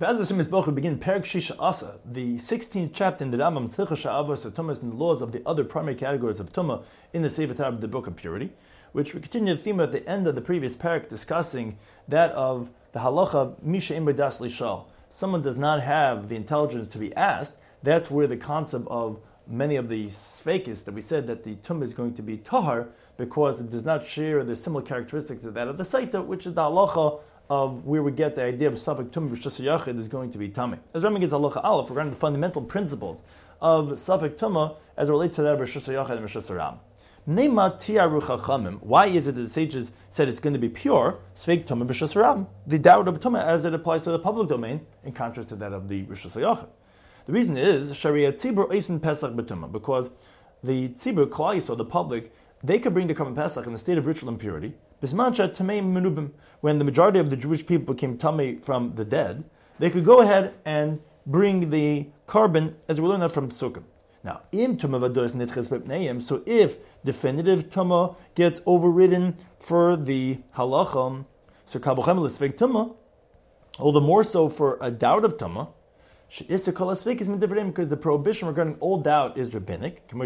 Be'ez Hashem Yisboch, we begin Perek Shisha Asa, the 16th chapter in the Rambam Tzilcha Sha'avos Tumas and the laws of the other primary categories of Tumah in the Sefer Torah, the Book of Purity, which we continue the theme at the end of the previous Perek, discussing that of the halacha Misha Im B'das Lishal. Someone does not have the intelligence to be asked. That's where the concept of many of the sfeikis that we said that the tumah is going to be tahar because it does not share the similar characteristics of that of the saita, which is the halacha of where we get the idea of safek tumah b'shus yachid is going to be tamei. As Rambam gets halacha aleph regarding the fundamental principles of safek tumah as it relates to that of b'shus yachid and b'shus ram. Neima tiaru chachamim. Why is it that the sages said it's going to be pure sfeik tumah b'shus ram? The doubt of tumah as it applies to the public domain, in contrast to that of the b'shus yachid. The reason is Sharia Tzibur Eisen Pesach B'tumah, because the Tzibur Klais, or the public, they could bring the Korban Pesach in a state of ritual impurity. Bismancha Tamei Menubim, when the majority of the Jewish people became Tamei from the dead, they could go ahead and bring the Korban, as we learned that from Sukkah. Now, Im Tumah Vados Nitches B'Pneim, so if definitive Tumah gets overridden for the Halacham, so Kabochem L'Svek Tumah, all the more so for a doubt of Tumah, because the prohibition regarding all doubt is rabbinic. Like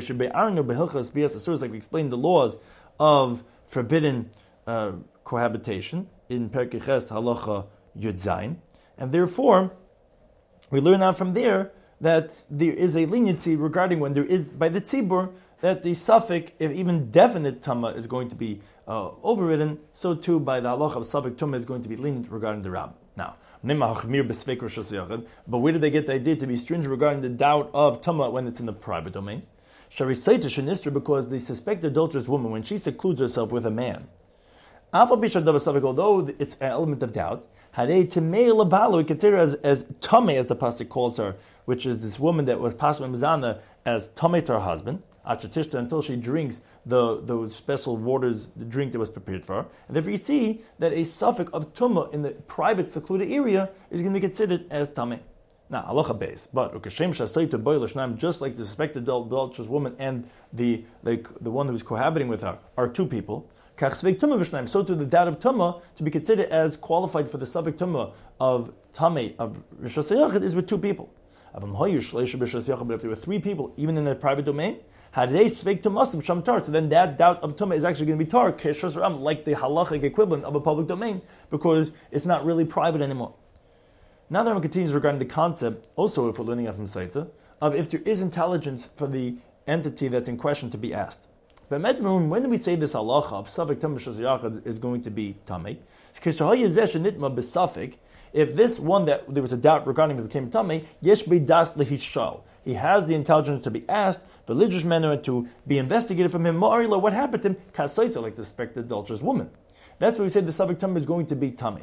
we explained the laws of forbidden cohabitation in Perkei Ches Halacha Yud Zayin, and therefore we learn out from there that there is a leniency regarding when there is by the tzibur that the suffix, if even definite tama is going to be overridden, so too by the halacha of suffix tuma is going to be lenient regarding the rab. Now, but where did they get the idea to be stringent regarding the doubt of Tumah when it's in the private domain? Because the suspected adulterous woman, when she secludes herself with a man, although it's an element of doubt, we consider as Tameh, as the pasuk calls her, which is this woman that was passed Mizana as Tameh to her husband, until she drinks the special waters, the drink that was prepared for her. And therefore you see that a suffix of tumah in the private secluded area is going to be considered as tameh. Now, halacha beis, but just like the suspected adulterous woman and the one who is cohabiting with her are two people, so too the doubt of tumah to be considered as qualified for the suffix tumah of tameh of rishos hayachid is with two people. But if there were three people, even in the private domain, so then that doubt of tumah is actually going to be tar, like the halachic equivalent of a public domain, because it's not really private anymore. Now the Rambam continues regarding the concept, also if we're learning out from Saita, of if there is intelligence for the entity that's in question to be asked. But when we say this halacha of safek tumah is going to be tamei, if this one that there was a doubt regarding it became tamei, yesh beidas lehishal. He has the intelligence to be asked, the religious manner to be investigated from him. Ma'arila, what happened to him? Kasaita, like the suspected adulterous woman. That's why we said the subject tumah is going to be tamei.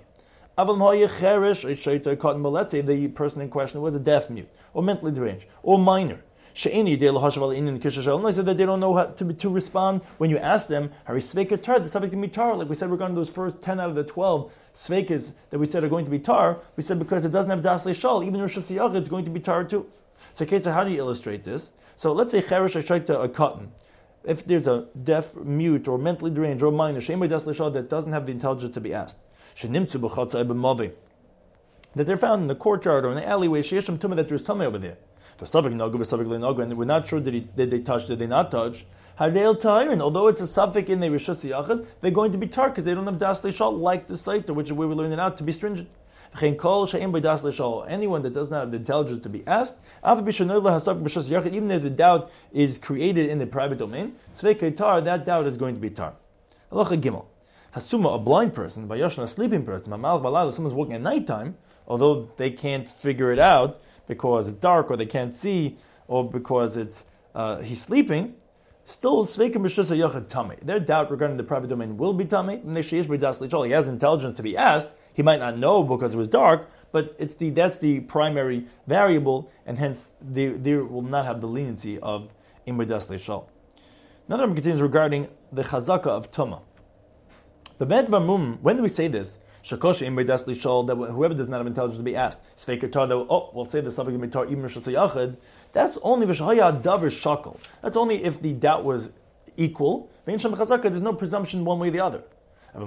Let's say the person in question was a deaf mute, or mentally deranged, or minor. Unless that they don't know how to respond when you ask them, the subject can be tar. Like we said regarding those first 10 out of the 12 sveikas that we said are going to be tar, we said because it doesn't have das leishal, even Rosh Hashanah it's going to be tar too. So Ketzah, how do you illustrate this? So let's say cheresh a cotton. If there's a deaf, mute, or mentally deranged, or minor, that doesn't have the intelligence to be asked, that they're found in the courtyard or in the alleyway, that there's tumah over there. And we're not sure did they touch, did they not touch. Although it's a suffix in the rishus yachid, they're going to be tar because they don't have das leishal like the saita, which is where we learn it out to be stringent. Anyone that does not have the intelligence to be asked, even if the doubt is created in the private domain, that doubt is going to be tar. Halacha Gimel. Hasuma, a blind person, Vayashna, a sleeping person, someone's walking at nighttime, although they can't figure it out because it's dark or they can't see or because it's he's sleeping, still sveikim b'shus hayachid tamei. Their doubt regarding the private domain will be tamei. He has intelligence to be asked. He might not know because it was dark, but that's the primary variable, and hence they will not have the leniency of imri das leishal. Another one continues regarding the chazaka of tumah. The medvar when do we say this? Shakosha imri das leishal, that whoever does not have intelligence to be asked, sveikatar, that we'll say the suffix mitar even rishus hayachid. That's only v'shahaya davar shakal. That's only if the doubt was equal. There's no presumption one way or the other. But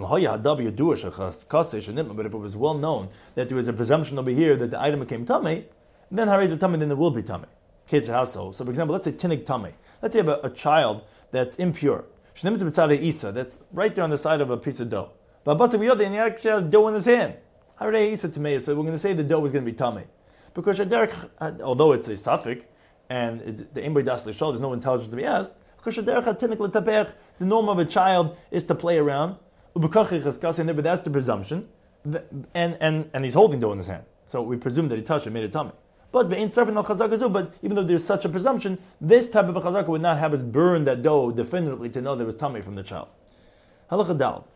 if it was well known that there was a presumption over here that the item became tummy, then haray is tummy, then it will be tummy. Kids household. So, for example, let's say tinik tummy. Let's say you have a child that's impure. That's right there on the side of a piece of dough. But and he actually has dough in his hand. Haray isa tummy. So we're going to say the dough is going to be tummy, because although it's a suffix and the imboy das l'shol, there's no intelligence to be asked. Because the norm of a child is to play around. But that's the presumption, and he's holding dough in his hand. So we presume that he touched it, made it tummy. But even though there's such a presumption, this type of a chazaka would not have us burn that dough definitively to know there was tummy from the child. Halacha dal.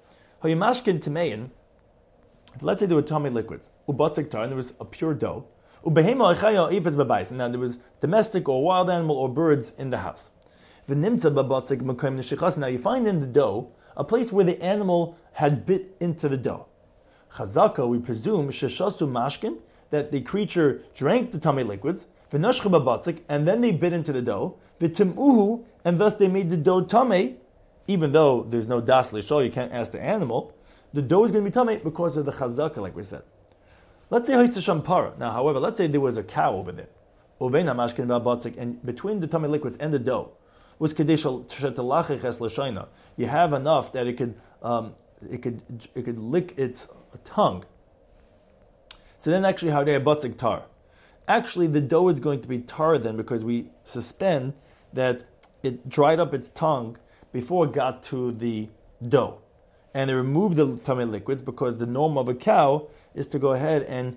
Let's say there were tummy liquids, and there was a pure dough. And now there was domestic or wild animal or birds in the house. Now you find in the dough a place where the animal had bit into the dough. Chazaka, we presume, sheshasu mashkin, that the creature drank the tummy liquids, and then they bit into the dough, v'timuhu, and thus they made the dough tummy, even though there's no das l'shol, you can't ask the animal, the dough is going to be tummy because of the chazaka, like we said. Let's say haisasham para. Now, however, let's say there was a cow over there, uvena mashkin v'abatzik, and between the tummy liquids and the dough, was kadesh shetalachich l'shayna. You have enough that it could lick its tongue. So then actually how they batzik tar. Actually the dough is going to be tar then, because we suspend that it dried up its tongue before it got to the dough. And they removed the tummy liquids because the norm of a cow is to go ahead and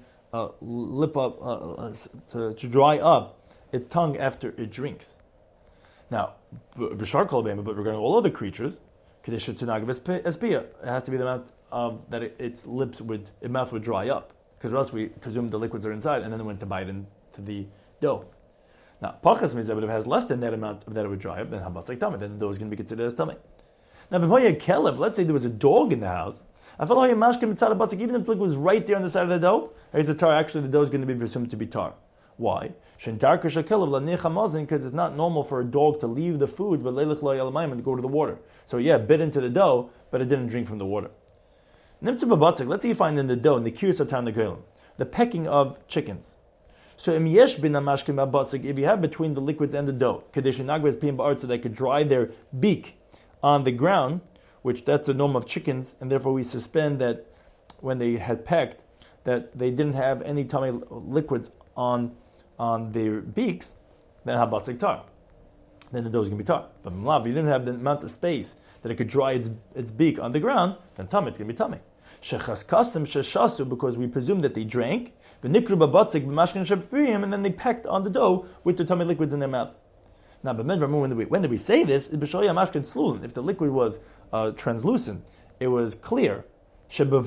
to dry up its tongue after it drinks. Now, but regarding all other creatures, it has to be the amount that its mouth would dry up, because else we presume the liquids are inside, and then it went to bite into the dough. Now, pachas means that if it has less than that amount that it would dry up, then habatzak tummy, then the dough is going to be considered as tummy. Now, if let's say there was a dog in the house, even if the liquid was right there on the side of the dough, actually the dough is going to be presumed to be tar. Why? Because it's not normal for a dog to leave the food and to go to the water. So bit into the dough, but it didn't drink from the water. Let's say you find in the dough, in the kirsatan the pecking of chickens. So if you have between the liquids and the dough, so they could dry their beak on the ground, which that's the norm of chickens, and therefore we suspend that when they had pecked, that they didn't have any tummy liquids on their beaks, then habatzik tar. Then the dough is going to be tar. But if you didn't have the amount of space that it could dry its beak on the ground, then tummy, it's going to be tummy. Because we presume that they drank, and then they pecked on the dough with the tummy liquids in their mouth. Now, but when did we say this? If the liquid was translucent, it was clear. You could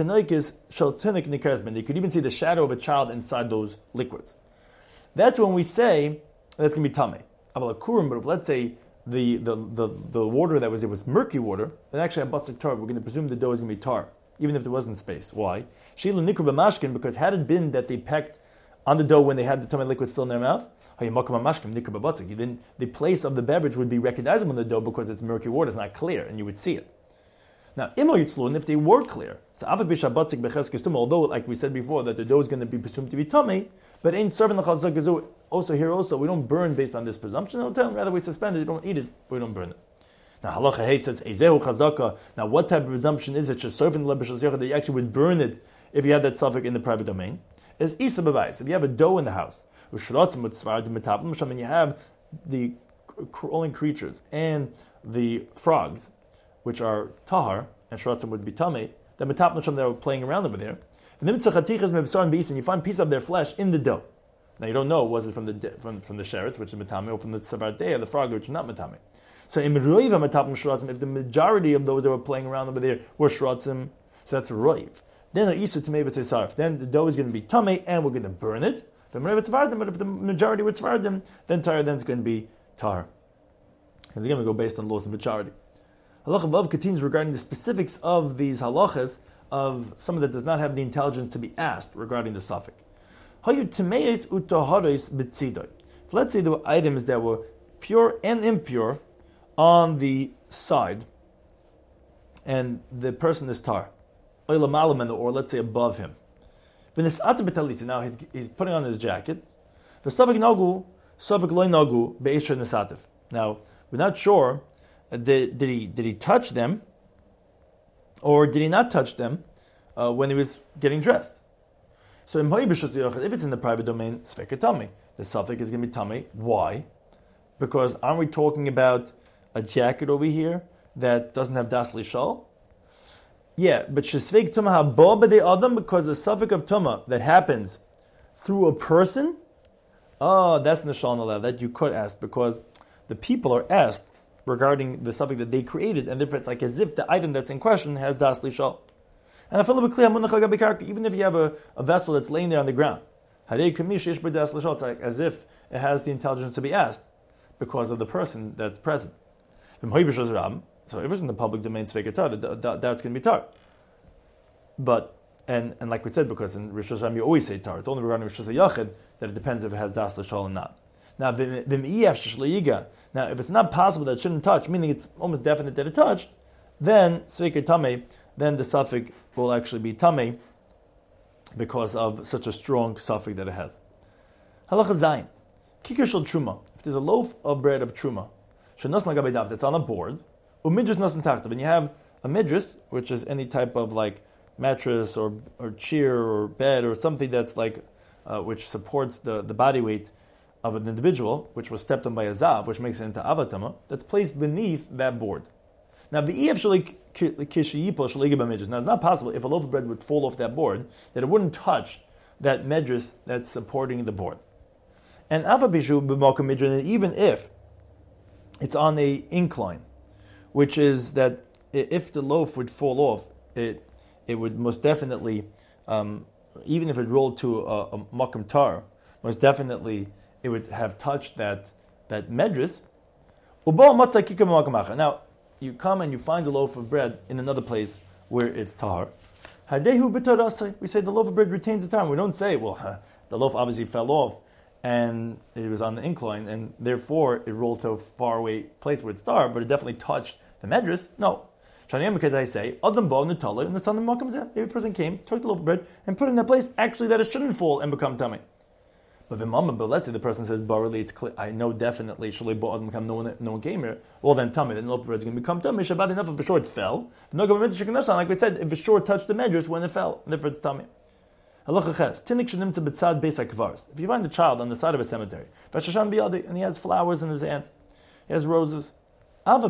even see the shadow of a child inside those liquids. That's when we say that's going to be tummy. But if let's say the water it was murky water, then actually habatzik tar, we're going to presume the dough is going to be tar, even if there wasn't space. Why? Because had it been that they pecked on the dough when they had the tummy liquid still in their mouth, then the place of the beverage would be recognizable in the dough because it's murky water, it's not clear, and you would see it. Now, if they were clear, so although, like we said before, that the dough is going to be presumed to be tummy, but in serving the chazak also, we don't burn based on this presumption. Rather we suspend it, we don't eat it, but we don't burn it. Now, halacha hey says, ezehu chazaka. Now, what type of presumption is it? That you actually would burn it if you had that suffix in the private domain. Is isa b'bayis. If you have a dough in the house, and you have the crawling creatures and the frogs, which are tahar, and shratzim would be tamei, the metapnasham they were playing around over there. And you find piece of their flesh in the dough. Now you don't know, was it from the sheretz, which is metame, or from the tzavartei, the frog, which is not metame. So in roiva metapim shratzim, if the majority of those that were playing around over there were shratzim, so that's roiv. Then the dough is going to be tamei, and we're going to burn it. But if the majority were tzvardim, then it's going to be tar. Because again, we go based on laws of majority. Halacha Vav continues regarding the specifics of these halachas of someone that does not have the intelligence to be asked regarding the suffix. If let's say there were items that were pure and impure on the side, and the person is tar, or let's say above him. Now he's putting on his jacket. Now we're not sure. Did he touch them, or did he not touch them when he was getting dressed? So if it's in the private domain, svekatami, the suffix is going to be tummy. Why? Because aren't we talking about a jacket over here that doesn't have das lishal? Yeah, but shesvek tumah haba b'dei adam, because the suffix of tumah that happens through a person, that's nishal nala, that you could ask, because the people are asked regarding the suffix that they created, and therefore it's like as if the item that's in question has das lishal. And even if you have a vessel that's laying there on the ground, it's like as if it has the intelligence to be asked because of the person that's present. So if it's in the public domain, that's going to be tar. But and like we said, because in Rosh Hashanah you always say tar. It's only regarding Rosh Hashanah that it depends if it has das l'shal or not. Now, if it's not possible that it shouldn't touch, meaning it's almost definite that it touched, then sveker tamei, then the suffix will actually be tamei because of such a strong suffix that it has. Halacha zayin, kikar shel truma. If there's a loaf of bread of truma, shenas lagabe dav, that's on a board, umidras nasan tachtav, and you have a midras, which is any type of like mattress or chair or bed or something that's like which supports the body weight of an individual, which was stepped on by a zav, which makes it into avatama, that's placed beneath that board. Now, now it's not possible if a loaf of bread would fall off that board that it wouldn't touch that medras that's supporting the board. And even if it's on a incline, which is that if the loaf would fall off, it would most definitely, even if it rolled to a makam tar, most definitely it would have touched that medras. Now, you come and you find a loaf of bread in another place where it's tar. We say the loaf of bread retains the tar. We don't say, well, the loaf obviously fell off and it was on the incline and therefore it rolled to a far away place where it's tar, but it definitely touched the medras. No. Because I say, maybe a person came, took the loaf of bread, and put it in that place actually that it shouldn't fall and become tummy. But let's say the person says, barely, it's clear, I know definitely, no one came here. Well then tummy, then the loaf of bread is going to become tummy. Shabbat enough if for sure it fell. Like we said, if for sure touched the medras when it fell, therefore it's tummy. If you find a child on the side of a cemetery, and he has flowers in his hands, he has roses, and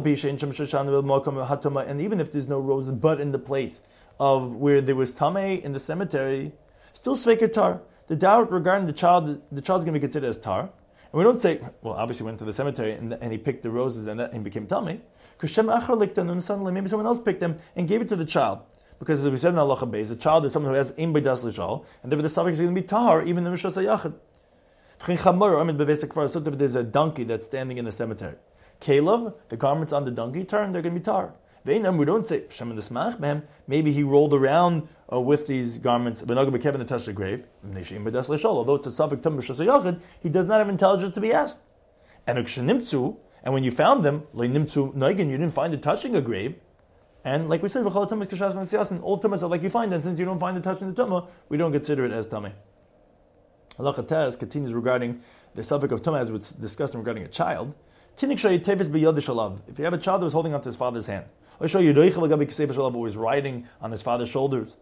even if there's no roses but in the place of where there was tameh in the cemetery, still sveiketar. The doubt regarding the child's going to be considered as tar. And we don't say, well, obviously he went to the cemetery and he picked the roses and he became tameh. Maybe someone else picked them and gave it to the child. Because as we said in Halacha Beis, the child is someone who has im b'das l'shal, and therefore the suffix is going to be tar, even in Rishos HaYachid. There's a donkey that's standing in the cemetery. Caleb, the garments on the donkey turn, they're going to be tar. We don't say, maybe he rolled around with these garments, to touch the grave. Although it's a suffix tum b'shas hayachid, he does not have intelligence to be asked. And when you found them, you didn't find it touching a grave. And like we said, all tumas are like you find them, since you don't find it touching the tumah, we don't consider it as tameh. Halacha Tez continues regarding the suffix of tumah as we discussed regarding a child. If you have a child that was holding onto his father's hand, or was riding on his father's shoulders,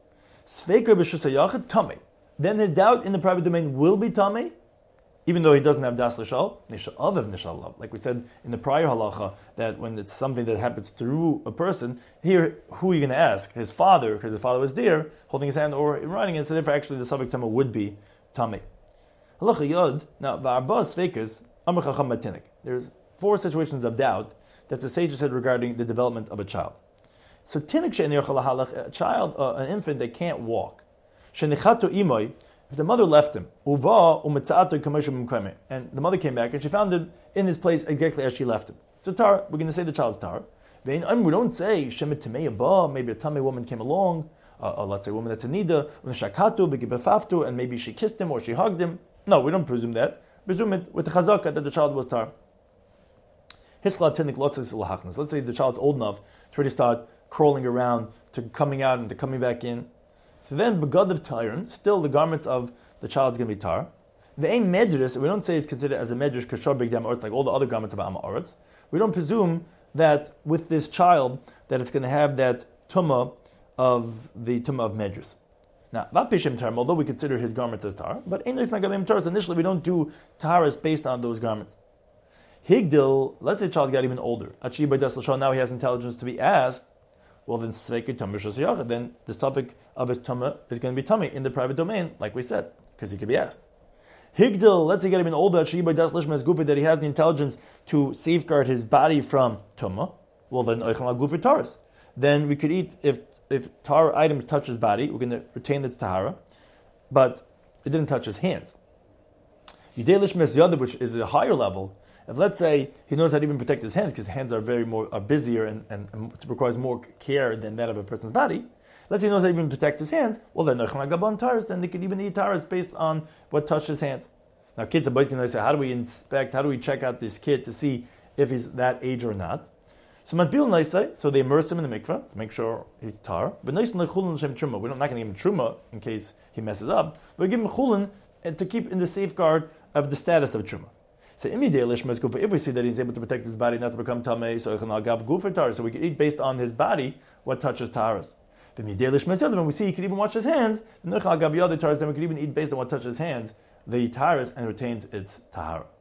then his doubt in the private domain will be tameh, even though he doesn't have das l'shal, like we said in the prior halacha, that when it's something that happens through a person, here, who are you going to ask? His father, because his father was there, holding his hand or riding it, so therefore actually the suffix tameh would be tameh. Halacha yod, now, v'arba sveikas, amar chacham matinik. There's 4 situations of doubt that the sages said regarding the development of a child. So tinik she'en yochel halach, a child, an infant that can't walk. Shenichato imoy, if the mother left him, uva umetzaato kameshum mkame, and the mother came back and she found him in his place exactly as she left him. So tar, we're going to say the child's tar. We don't say shemet tamei ba, maybe a tamei woman came along, let's say a woman that's a nida, unashakatu begibafaftu, and maybe she kissed him or she hugged him. No, we don't presume that. Presume it with the chazaka that the child was tar. Let's say the child's old enough to really start crawling around to coming out and to coming back in. So then, begad of Tyron, still the garments of the child is going to be tar. The aim medris, we don't say it's considered as a medrish kashar bigdam oretz like all the other garments of Am Haaretz. We don't presume that with this child that it's going to have that tumah of the tumah of medris. Now, not pishim tar, although we consider his garments as tar, but in this nagalim taras, initially we don't do taharas based on those garments. Higdil, let's say the child got even older. Achi by das now he has intelligence to be asked. Well, then then the topic of his tumah is going to be tummy in the private domain, like we said, because he could be asked. Higdil, let's say he got even older. Achi by das that he has the intelligence to safeguard his body from tumah. Well, then oichel gufer taras. Then we could eat if tar item touch his body, we're going to retain its tahara, but it didn't touch his hands. Yidei lishmes yadav, which is a higher level. If let's say he knows how to even protect his hands because his hands are are busier and requires more care than that of a person's body. Let's say he knows how to even protect his hands. Well, then taras, then they could even eat taras based on what touched his hands. Now, kids are going to say, how do we inspect? How do we check out this kid to see if he's that age or not? So so they immerse him in the mikveh to make sure he's tar. But we're not going to give him truma in case he messes up. We give him chulin to keep in the safeguard of the status of truma. So if we see that he's able to protect his body not to become tamei, so we can eat based on his body what touches taharas. When we see he can even wash his hands, then we can even eat based on what touches his hands, the taharas, and retains its tahara.